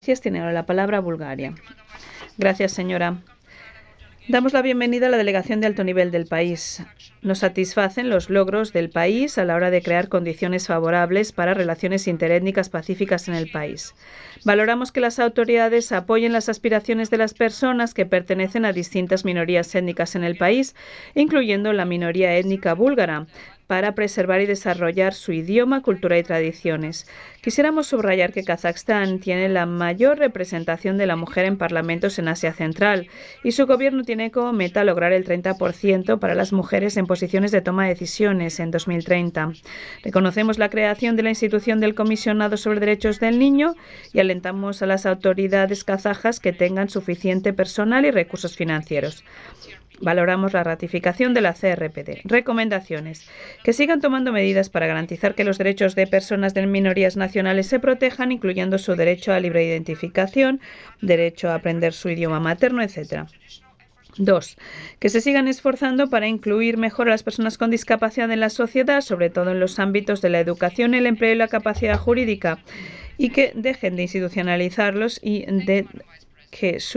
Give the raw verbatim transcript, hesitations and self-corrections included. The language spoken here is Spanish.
Tiene ahora la palabra Bulgaria. Gracias, señora. Damos la bienvenida a la delegación de alto nivel del país. Nos satisfacen los logros del país a la hora de crear condiciones favorables para relaciones interétnicas pacíficas en el país. Valoramos que las autoridades apoyen las aspiraciones de las personas que pertenecen a distintas minorías étnicas en el país, incluyendo la minoría étnica búlgara, para preservar y desarrollar su idioma, cultura y tradiciones. Quisiéramos subrayar que Kazajstán tiene la mayor representación de la mujer en parlamentos en Asia Central y su gobierno tiene como meta lograr el treinta por ciento para las mujeres en posiciones de toma de decisiones en dos mil treinta. Reconocemos la creación de la institución del Comisionado sobre Derechos del Niño y alentamos a las autoridades kazajas que tengan suficiente personal y recursos financieros. Valoramos la ratificación de la C R P D. Recomendaciones. Que sigan tomando medidas para garantizar que los derechos de personas de minorías nacionales se protejan, incluyendo su derecho a libre identificación, derecho a aprender su idioma materno, etcétera. Dos, que se sigan esforzando para incluir mejor a las personas con discapacidad en la sociedad, sobre todo en los ámbitos de la educación, el empleo y la capacidad jurídica, y que dejen de institucionalizarlos y de que su